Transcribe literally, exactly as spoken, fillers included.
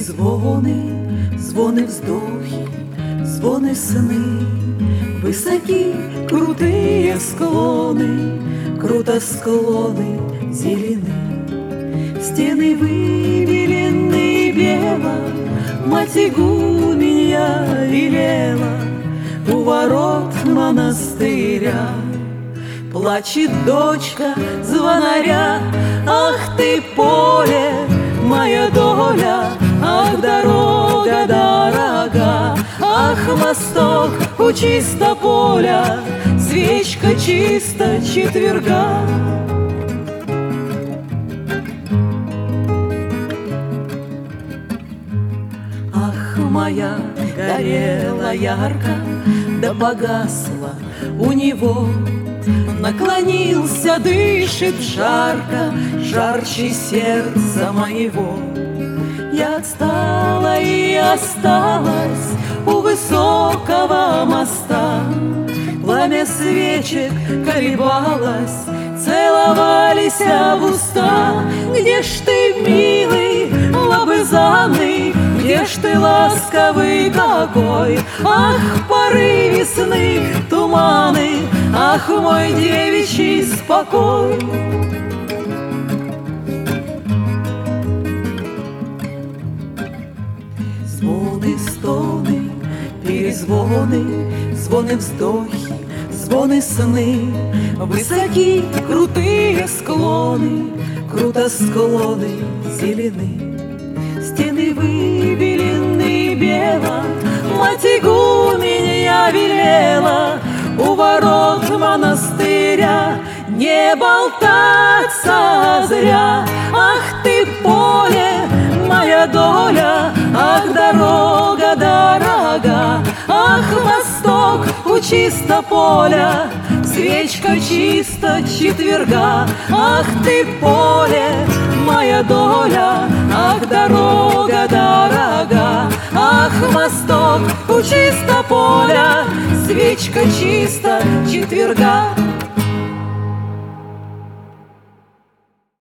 перезвоны, звоны вздохи, звоны сны, высоки крутые склоны, круто склоны зелены, стены выбеленные бело, мать игуменья велела у ворот монастыря. Плачет дочка звонаря: ах ты, поле, моя доля, ах, дорога дорога, ах, мосток у чисто поля, свечка чисто четверга. Ах, моя горела ярко, да погасла у него, наклонился, дышит жарко, жарче сердца моего. Я отстала и осталась у высокого моста, пламя свечек колебалось, целовались в уста. Где ж ты, милый, лобызанный, где ж ты, ласковый какой? Ах, поры весны, туманы, ах, мой девичий спокой. Звоны, стоны, перезвоны, звоны вздохи, звоны сны, высоки крутые склоны, круто склоны зелены, стены выбелены бело, мать игуменья велела у ворот монастыря не болтаться зря. Ах ты, поле, моя доля, ах, дорога дорога, ах, мосток у чисто поля, свечка чисто четверга. Ах ты, поле, моя доля, ах, дорога дорога, ах, мосток у чисто поля, свечка чисто четверга.